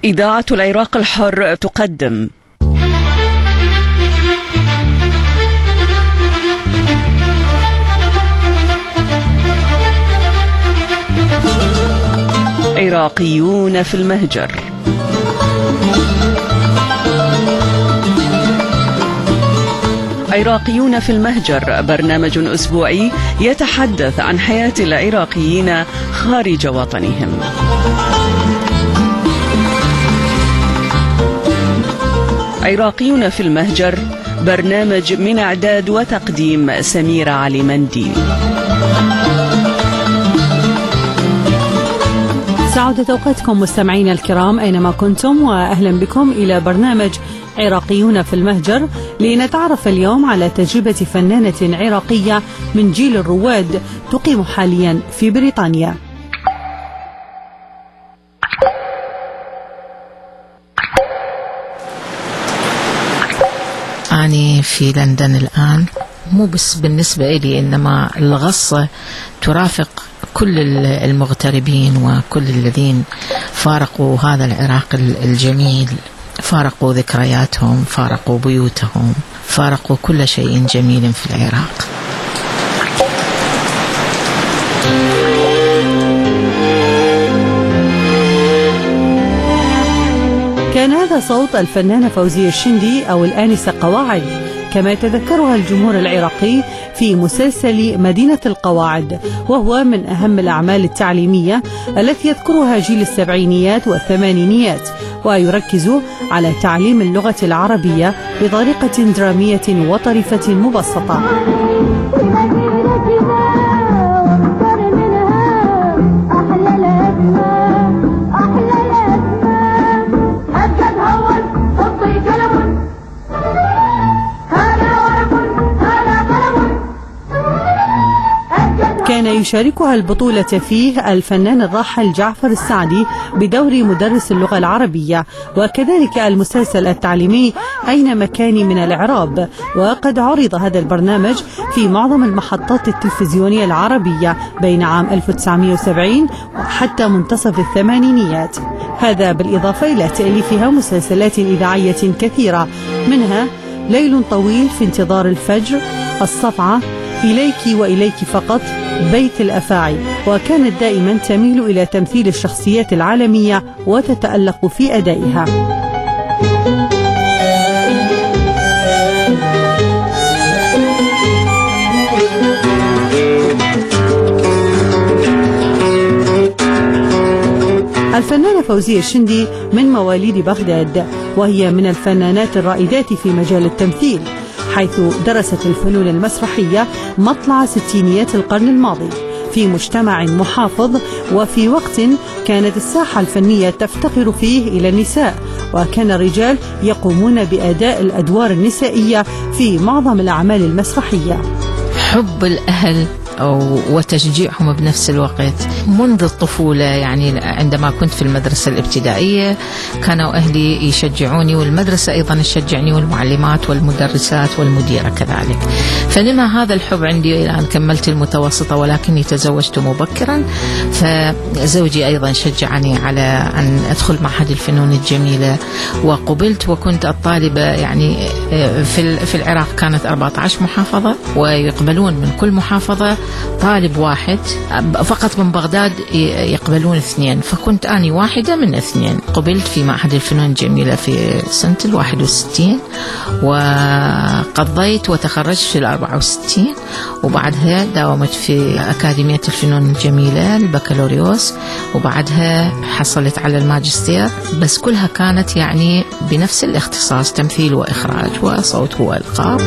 إذاعة العراق الحر تقدم عراقيون في المهجر. عراقيون في المهجر برنامج أسبوعي يتحدث عن حياة العراقيين خارج وطنهم. عراقيون في المهجر برنامج من إعداد وتقديم سميرة علي منديل. سعادة أوقاتكم مستمعين الكرام أينما كنتم، وأهلا بكم إلى برنامج عراقيون في المهجر، لنتعرف اليوم على تجربة فنانة عراقية من جيل الرواد تقيم حاليا في بريطانيا. أنا في لندن الآن، مو بس بالنسبة إلي إنما الغصة ترافق كل المغتربين وكل الذين فارقوا هذا العراق الجميل، فارقوا ذكرياتهم، فارقوا بيوتهم، فارقوا كل شيء جميل في العراق. كان هذا صوت الفنانة فوزية الشندي أو الآنسة قواعد كما يتذكرها الجمهور العراقي في مسلسل مدينة القواعد، وهو من أهم الأعمال التعليمية التي يذكرها جيل السبعينيات والثمانينيات، ويركز على تعليم اللغة العربية بطريقة درامية وطريفة مبسطة. كان يشاركها البطولة فيه الفنان الراحل جعفر السعدي بدور مدرس اللغة العربية، وكذلك المسلسل التعليمي أين مكاني من الإعراب، وقد عرض هذا البرنامج في معظم المحطات التلفزيونية العربية بين عام 1970 وحتى منتصف الثمانينيات. هذا بالإضافة إلى تأليفها مسلسلات إذاعية كثيرة، منها ليل طويل، في انتظار الفجر، الصفعة، إليك وإليك فقط، بيت الأفاعي، وكانت دائما تميل إلى تمثيل الشخصيات العالمية وتتألق في أدائها. الفنانة فوزية الشندي من مواليد بغداد، وهي من الفنانات الرائدات في مجال التمثيل، حيث درست الفنون المسرحية مطلع ستينيات القرن الماضي في مجتمع محافظ، وفي وقت كانت الساحة الفنية تفتقر فيه إلى النساء، وكان الرجال يقومون بأداء الأدوار النسائية في معظم الأعمال المسرحية. حب الأهل وتشجيعهم بنفس الوقت منذ الطفولة، يعني عندما كنت في المدرسة الابتدائية كانوا أهلي يشجعوني، والمدرسة أيضا تشجعني، والمعلمات والمدرسات والمديرة كذلك، فنما هذا الحب عندي إلى أن كملت المتوسطة، ولكني تزوجت مبكرا، فزوجي أيضا شجعني على أن أدخل معهد الفنون الجميلة، وقبلت، وكنت الطالبة يعني في العراق كانت 14 محافظة، ويقبلون من كل محافظة طالب واحد، فقط من بغداد يقبلون 2، فكنت أنا واحدة من 2. قبلت في معهد الفنون الجميلة في سنة 61، وقضيت وتخرجت في 64، وبعدها داومت في أكاديمية الفنون الجميلة البكالوريوس، وبعدها حصلت على الماجستير، بس كلها كانت يعني بنفس الاختصاص، تمثيل وإخراج وصوت وإلقاء.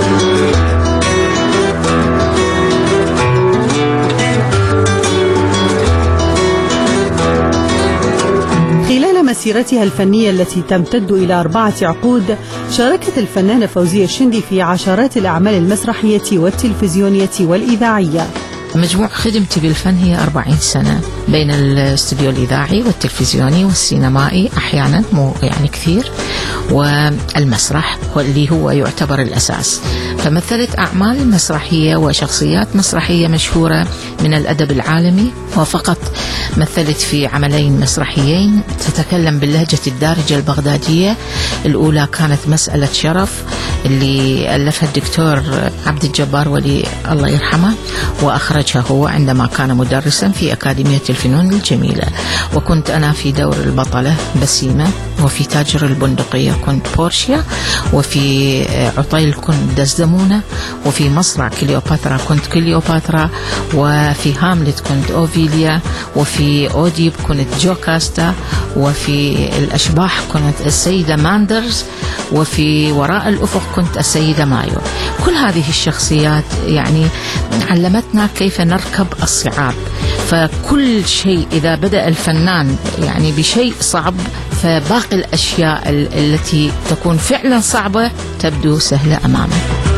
مسيرتها الفنية التي تمتد إلى 4 عقود، شاركت الفنانة فوزية الشندي في عشرات الأعمال المسرحية والتلفزيونية والإذاعية. مجموع خدمتي بالفن هي 40 سنة بين الاستوديو الإذاعي والتلفزيوني والسينمائي، أحيانا مو يعني كثير، والمسرح واللي هو يعتبر الأساس. فمثلت أعمال مسرحية وشخصيات مسرحية مشهورة من الأدب العالمي، وفقط مثلت في عملين مسرحيين تتكلم باللهجة الدارجة البغدادية. الأولى كانت مسألة شرف اللي ألفها الدكتور عبد الجبار ولي الله يرحمه، وأخرجها هو عندما كان مدرسا في أكاديمية الفنون الجميلة. وكنت أنا في دور البطلة بسيمة، وفي تاجر البندقية كنت بورشيا، وفي عطيل كنت دزدمونة، وفي مصرع كليوباترا كنت كليوباترا، وفي هاملت كنت أوفيليا، وفي أوديب كنت جوكاستا، وفي الأشباح كنت السيدة ماندرز، وفي وراء الأفق كنت السيدة مايو. كل هذه الشخصيات يعني علمتنا كيف نركب الصعاب. فكل شيء إذا بدأ الفنان يعني بشيء صعب، فباقي الأشياء التي تكون فعلا صعبة تبدو سهلة أمامه.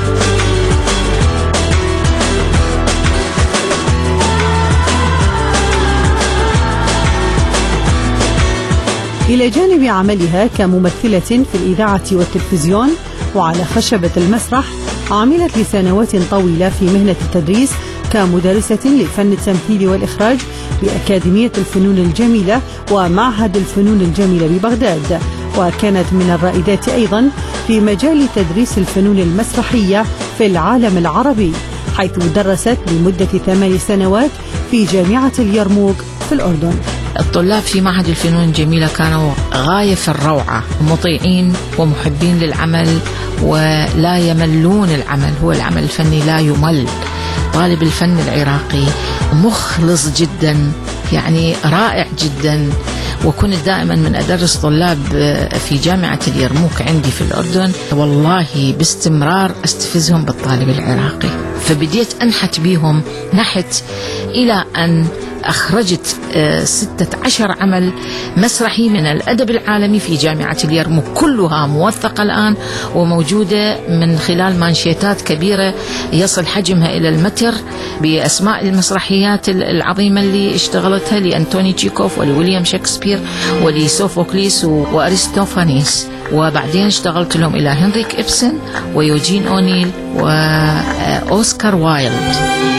إلى جانب عملها كممثلة في الإذاعة والتلفزيون وعلى خشبة المسرح، عملت لسنوات طويلة في مهنة التدريس كمدرسة للفن التمثيلي والإخراج بأكاديمية الفنون الجميلة ومعهد الفنون الجميلة ببغداد، وكانت من الرائدات أيضا في مجال تدريس الفنون المسرحية في العالم العربي، حيث درست لمدة 8 سنوات في جامعة اليرموك في الأردن. الطلاب في معهد الفنون الجميلة كانوا غاية في الروعة، مطيعين ومحبين للعمل ولا يملون العمل. هو العمل الفني لا يمل. طالب الفن العراقي مخلص جدا، يعني رائع جدا. وكنت دائما من أدرس طلاب في جامعة اليرموك عندي في الأردن، والله باستمرار استفزهم بالطالب العراقي. فبديت أنحت بيهم نحت إلى أن أخرجت 16 عمل مسرحي من الأدب العالمي في جامعة اليرموك، كلها موثقة الآن وموجودة من خلال مانشيتات كبيرة يصل حجمها إلى المتر، بأسماء المسرحيات العظيمة اللي اشتغلتها لأنتوني تشيكوف ولويليام شكسبير ولسوفوكليس وأرستوفانيس. وبعدين اشتغلت لهم إلى هنريك إبسن ويوجين أونيل وأوسكار وايلد.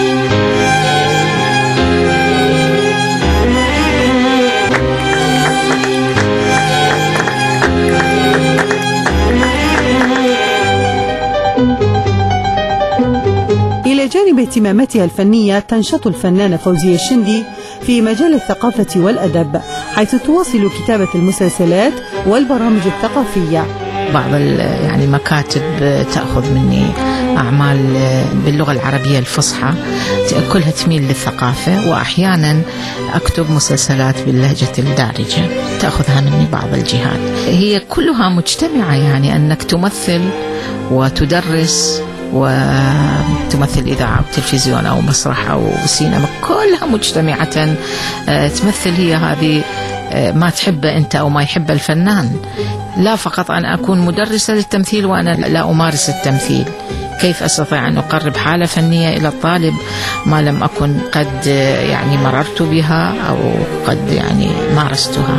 إلى جانب اهتماماتها الفنية، تنشط الفنانة فوزية الشندي في مجال الثقافة والأدب، حيث تواصل كتابة المسلسلات والبرامج الثقافية. بعض يعني مكاتب تأخذ مني أعمال باللغة العربية الفصحى كلها تميل للثقافة، وأحيانا أكتب مسلسلات باللهجة الدارجة تأخذها مني بعض الجهات. هي كلها مجتمعة، يعني أنك تمثل وتدرس وتمثل إذاعة أو تلفزيون أو مسرح أو سينما، كلها مجتمعة تمثل. هي هذه ما تحبه أنت أو ما يحب الفنان. لا فقط أن أكون مدرسة للتمثيل وأنا لا أمارس التمثيل. كيف أستطيع أن أقرب حالة فنية إلى الطالب ما لم أكن قد يعني مررت بها أو قد يعني مارستها.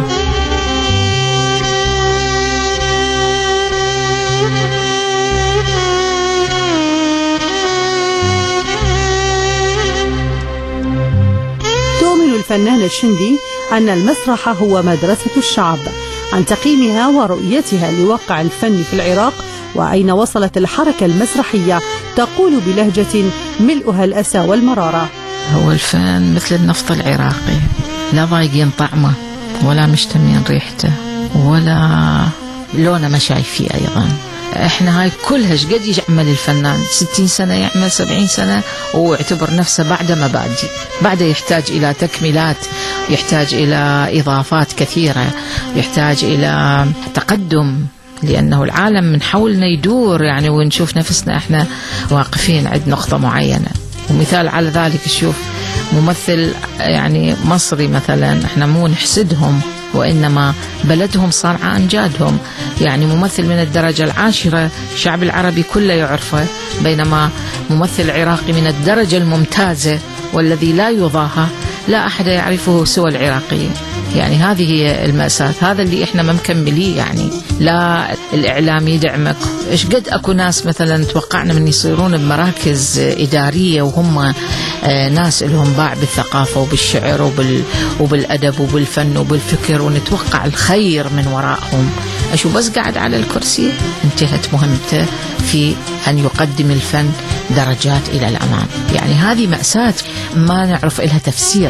تؤمن الفنانة الشندي أن المسرح هو مدرسة الشعب، عن تقييمها ورؤيتها لواقع الفن في العراق وأين وصلت الحركة المسرحية، تقول بلهجة ملؤها الأسى والمرارة: هو الفن مثل النفط العراقي، لا ضايقين طعمه ولا مشتمين ريحته ولا لونه ما شايفيه. أيضا احنا هاي كلها شقد يعمل الفنان 60 سنة يعمل 70 سنة وهو يعتبر نفسه بعد مبادئ، بعد يحتاج إلى تكميلات، يحتاج إلى إضافات كثيرة، يحتاج إلى تقدم، لأنه العالم من حولنا يدور يعني، ونشوف نفسنا احنا واقفين عند نقطة معينة. ومثال على ذلك شوف ممثل يعني مصري مثلا، احنا مو نحسدهم وإنما بلدهم صانع أمجادهم، يعني ممثل من الدرجة العاشرة الشعب العربي كله يعرفه، بينما ممثل عراقي من الدرجة الممتازة والذي لا يضاهى لا أحد يعرفه سوى العراقيين. يعني هذه هي المأساة، هذا اللي إحنا ما مكمليه، يعني لا الإعلام يدعمك. إيش قد أكو ناس مثلا توقعنا من يصيرون بمراكز إدارية وهم ناس لهم باع بالثقافة وبالشعر وبالأدب وبالفن وبالفكر، ونتوقع الخير من وراءهم. أشو بس قاعد على الكرسي، انتهت مهمته في أن يقدم الفن درجات إلى الأمام. يعني هذه مأساة ما نعرف إلها تفسير.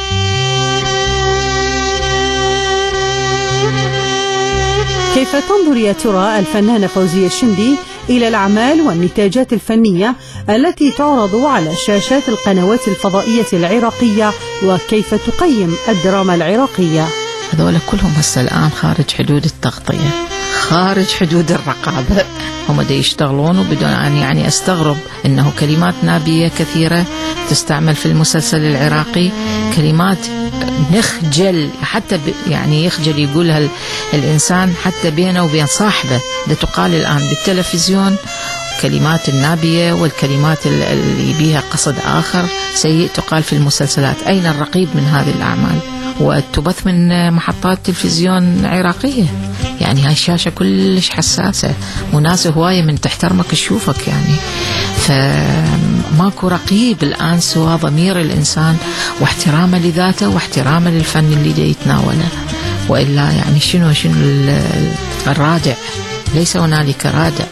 كيف تنظر يا ترى الفنانة فوزية الشندي إلى الأعمال والنتاجات الفنية التي تعرض على شاشات القنوات الفضائية العراقية، وكيف تقيم الدراما العراقية؟ هذول كلهم هسه الآن خارج حدود التغطية، خارج حدود الرقابة، هم دا يشتغلون. وبدون أن يعني أستغرب أنه كلمات نابية كثيرة تستعمل في المسلسل العراقي، كلمات نخجل حتى يعني يخجل يقولها الإنسان حتى بينه وبين صاحبه، دا تقال الآن بالتلفزيون. كلمات النابية والكلمات اللي بيها قصد آخر سيء تقال في المسلسلات. أين الرقيب من هذه الأعمال؟ وتبث من محطات تلفزيون عراقية. يعني هاي الشاشة كلش حساسة، وناس هواية من تحترمك تشوفك يعني. فماكو رقيب الآن سوى ضمير الإنسان واحترامه لذاته واحترامه للفن اللي دا يتناوله. وإلا يعني شنو الرادع؟ ليس هنالك رادع.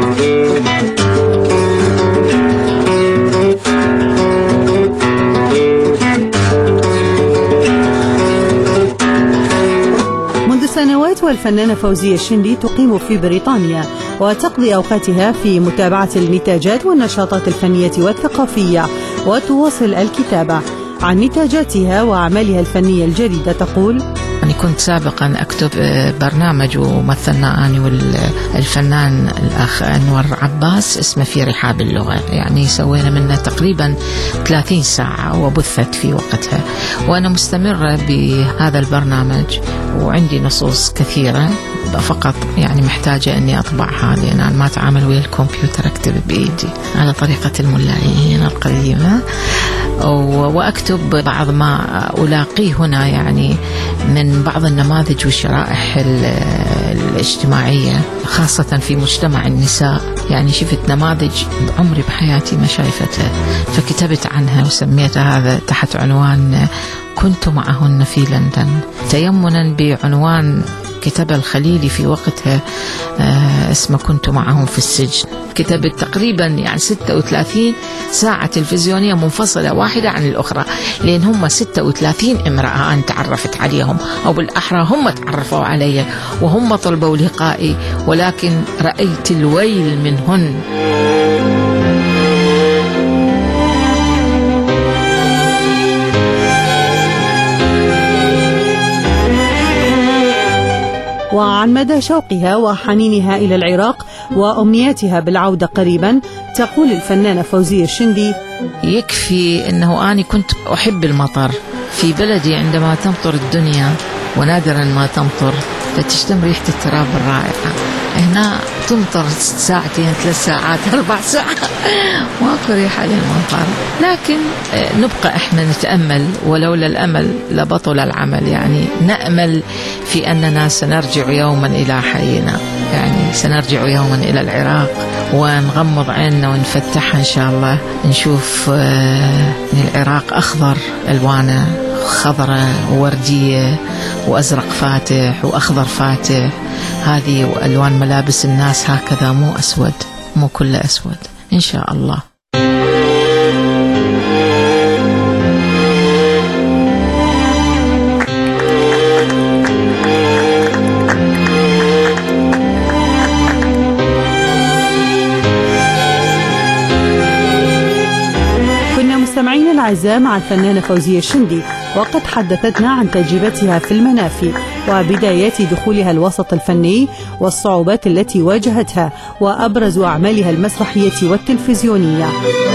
سنوات والفنانة فوزية الشندي تقيم في بريطانيا، وتقضي أوقاتها في متابعة النتاجات والنشاطات الفنية والثقافية، وتواصل الكتابة عن نتاجاتها وأعمالها الفنية الجديدة. تقول: أنا كنت سابقا أكتب برنامج ومثلنا أنا والفنان الأخ أنور عباس اسمه في رحاب اللغة، يعني سوينا منه تقريبا 30 ساعة وبثت في وقتها. وأنا مستمرة بهذا البرنامج وعندي نصوص كثيرة، فقط يعني محتاجة أني أطبعها، لأن أنا ما أتعامل ويا الكمبيوتر، أكتب بإيدي على طريقة الملايين القديمة، وأكتب بعض ما ألاقيه هنا يعني من بعض النماذج والشرائح الاجتماعية، خاصة في مجتمع النساء. يعني شفت نماذج بعمري بحياتي ما شايفتها، فكتبت عنها وسميتها هذا تحت عنوان كنت معهن في لندن، تيمنا بعنوان كتابة الخليلي في وقتها اسمه كنت معهم في السجن. كتبت تقريبا يعني 36 ساعة تلفزيونية منفصلة واحدة عن الأخرى، لأن هم 36 امرأة أنا تعرفت عليهم، أو بالأحرى هم تعرفوا علي وهم طلبوا لقائي، ولكن رأيت الويل منهن. وعن مدى شوقها وحنينها إلى العراق وأمنياتها بالعودة قريبا، تقول الفنانة فوزية الشندي: يكفي أنه أنا كنت أحب المطر في بلدي، عندما تمطر الدنيا ونادرا ما تمطر فتشتم ريحة التراب الرائعة. هنا تمطر ساعتين 3 ساعات 4 ساعات ماكو ريحة للمطر. لكن نبقى احنا نتأمل، ولولا الأمل لبطل العمل. يعني نأمل في أننا سنرجع يوما إلى حينا، يعني سنرجع يوما إلى العراق ونغمض عيننا ونفتحها إن شاء الله، نشوف العراق أخضر، ألوانه خضرة ووردية وأزرق فاتح وأخضر فاتح، هذه وألوان ملابس الناس هكذا، مو أسود، مو كله أسود إن شاء الله. مستمعين الأعزاء مع الفنانة فوزية الشندي، وقد حدثتنا عن تجربتها في المنافي وبدايات دخولها الوسط الفني والصعوبات التي واجهتها وأبرز أعمالها المسرحية والتلفزيونية.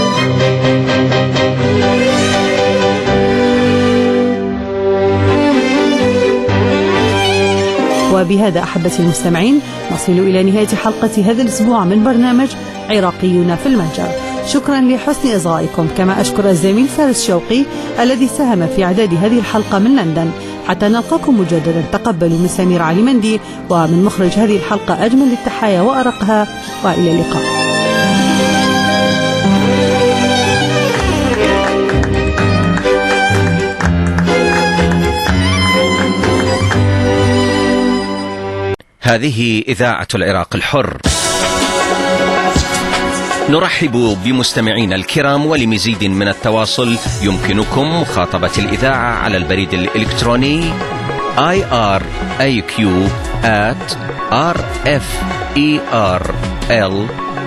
وبهذا أحبتي المستمعين نصل إلى نهاية حلقة هذا الأسبوع من برنامج عراقيون في المتجر. شكرا لحسن إصغائكم، كما أشكر الزميل فارس شوقي الذي ساهم في إعداد هذه الحلقة من لندن. حتى نلقاكم مجددا. تقبلوا من سمير علي مندي ومن مخرج هذه الحلقة أجمل التحايا وأرقها، وإلى اللقاء. هذه إذاعة العراق الحر. نرحب بمستمعينا الكرام، ولمزيد من التواصل يمكنكم مخاطبة الإذاعة على البريد الإلكتروني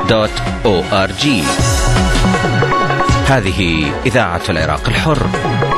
iraq@rferl.org. هذه إذاعة العراق الحر.